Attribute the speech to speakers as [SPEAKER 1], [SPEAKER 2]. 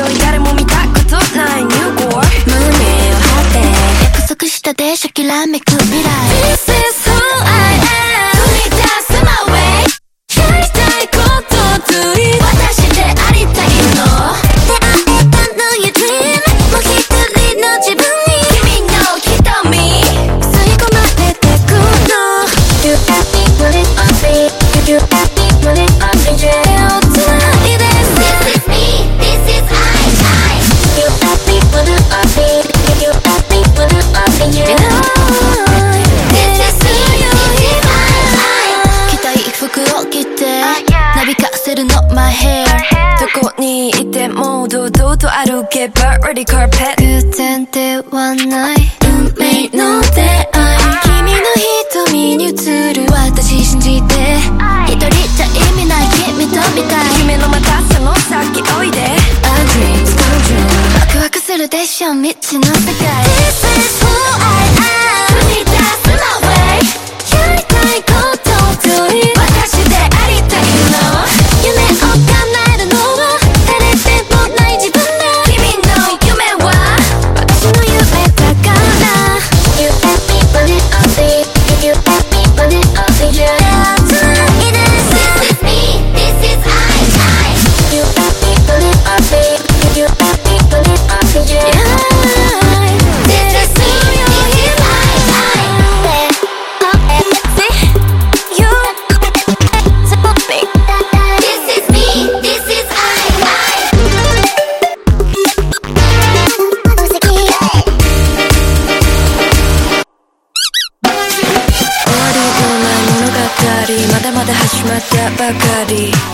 [SPEAKER 1] どい誰も見たことないニューゴー胸を張って約束したでしょきらめく未来 This is who I am 踏み出す my way やりたいこと do it 私でありたいの出会えたの your dream もう一人の自分に君の瞳吸い込まれてくの You got me putting on me You got me putting on me 手をつないで This is me This is I You got me putting on me You got me putting on me You This is me This is I 着たい服を着てなびかせるの my hair どこにいても堂々と歩けば Ready carpet 偶然ではない運命の出会い君の瞳に映る私信じて一人じゃ意味ない君と見たい夢のまたその先おいで A dream come true ワクワクするでしょ未知の世界 This is who I am 踏み出す my way やりたいこと do it 私でありたいの夢を叶えるのは誰でもない自分だ君の夢は私の夢だから You got me putting on me You got me putting on me You This is me This is I You got me putting on me You got me putting on me You This is me This is I You This is me This is I 終わりのない物語まだまだ始まったばかり